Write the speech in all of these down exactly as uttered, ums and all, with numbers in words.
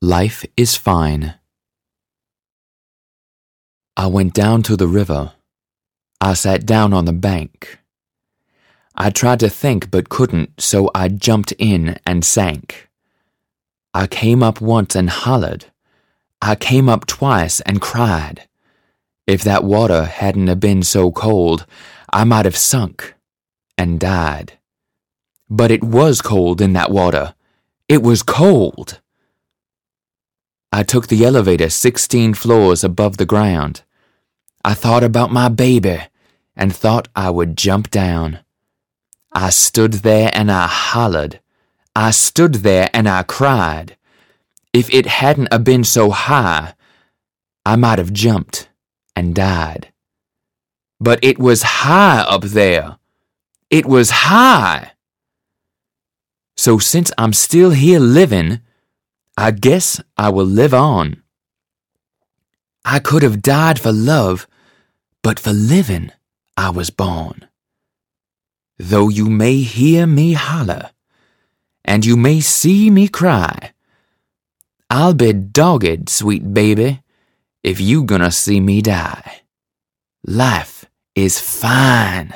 Life is fine. I went down to the river. I sat down on the bank. I tried to think but couldn't, so I jumped in and sank. I came up once and hollered. I came up twice and cried. If that water hadn't a been so cold, I might have sunk and died. But it was cold in that water. It was cold. I took the elevator sixteen floors above the ground. I thought about my baby and thought I would jump down. I stood there and I hollered. I stood there and I cried. If it hadn't a been so high, I might have jumped and died. But it was high up there. It was high. So since I'm still here living, I guess I will live on. I could have died for love, but for living I was born. Though you may hear me holler, and you may see me cry, I'll be dogged, sweet baby, if you gonna see me die. Life is fine,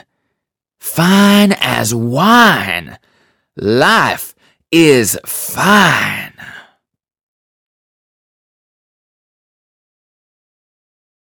fine as wine. Life is fine.